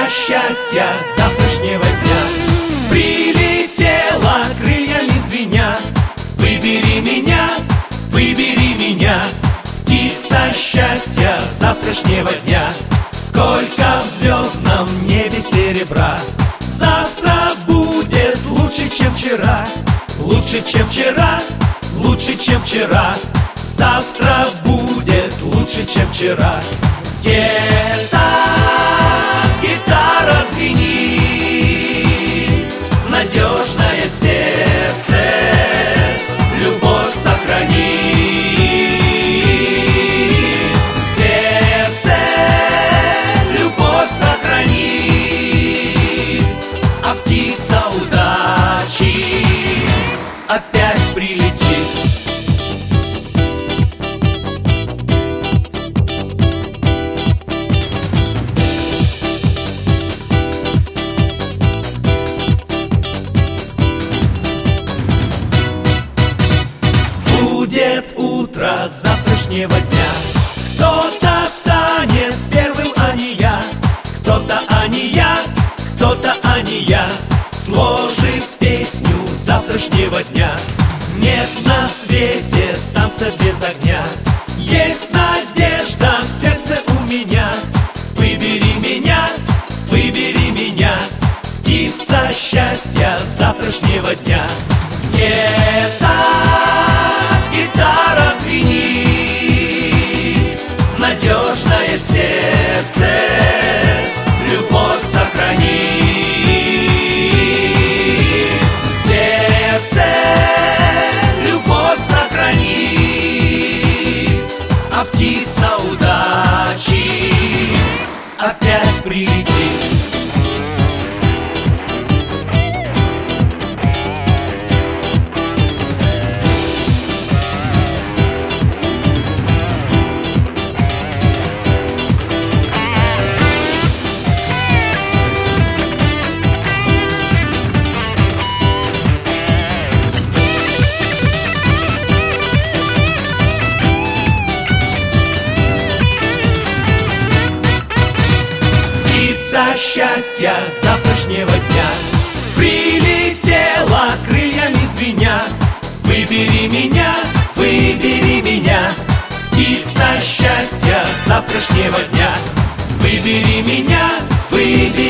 Птица счастья завтрашнего дня прилетела, крыльями звеня. Выбери меня, выбери меня, птица счастья завтрашнего дня. Сколько в звездном небе серебра, завтра будет лучше, чем вчера. Лучше, чем вчера, лучше, чем вчера. Завтра будет лучше, чем вчера. Где-то гитара звенит, надежное сердце любовь сохранит. В сердце любовь сохранит, а птица удачи опять прилетит. Будет утро завтрашнего дня, кто-то станет первым, а не я. Кто-то, а не я, кто-то, а не я, сложит песню завтрашнего дня. Нет на свете танца без огня, есть надежда в сердце у меня. Выбери меня, выбери меня, птица счастья завтрашнего дня. Где-то гитара звенит, надежное сердце любовь сохранит. В сердце любовь сохранит, а птица удачи опять прилетит. Птица счастья завтрашнего дня прилетела, крыльями звеня. Выбери меня, выбери меня, птица счастья завтрашнего дня. Выбери меня, выбери